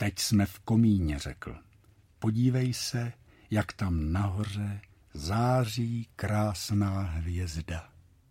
Teď jsme v komíně, řekl. Podívej se, jak tam nahoře září krásná hvězda.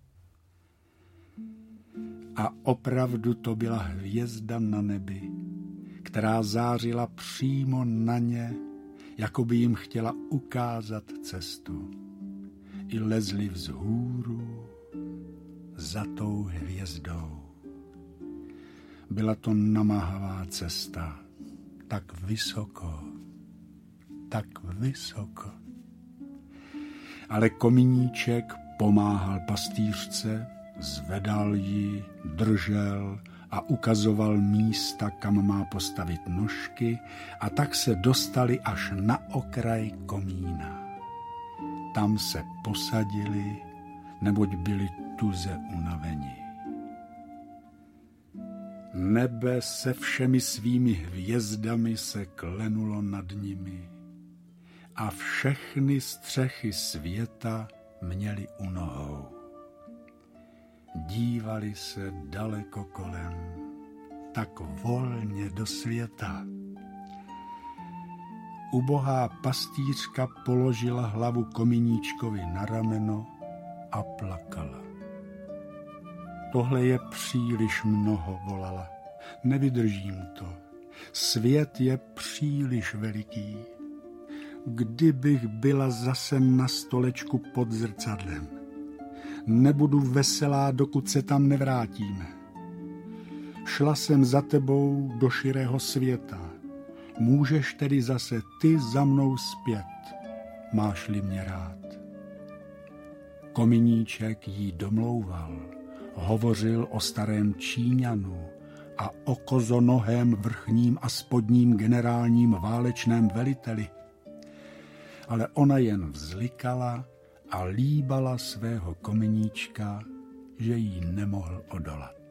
A opravdu to byla hvězda na nebi, která zářila přímo na ně, jako by jim chtěla ukázat cestu. I lezli vzhůru za tou hvězdou. Byla to namáhavá cesta, tak vysoko, tak vysoko. Ale kominíček pomáhal pastýřce, zvedal ji, držel a ukazoval místa, kam má postavit nožky, a tak se dostali až na okraj komína. Tam se posadili, neboť byli tuze unaveni. Nebe se všemi svými hvězdami se klenulo nad nimi a všechny střechy světa měli u nohou. Dívali se daleko kolem, tak volně do světa. Ubohá pastýřka položila hlavu kominíčkovi na rameno a plakala. Tohle je příliš mnoho, volala. Nevydržím to. Svět je příliš veliký. Kdybych byla zase na stolečku pod zrcadlem. Nebudu veselá, dokud se tam nevrátíme. Šla jsem za tebou do širého světa. Můžeš tedy zase ty za mnou zpět, máš-li mě rád. Kominíček jí domlouval, hovořil o starém Číňanu a o kozonohém vrchním a spodním generálním válečném veliteli. Ale ona jen vzlikala a líbala svého kominíčka, že jí nemohl odolat.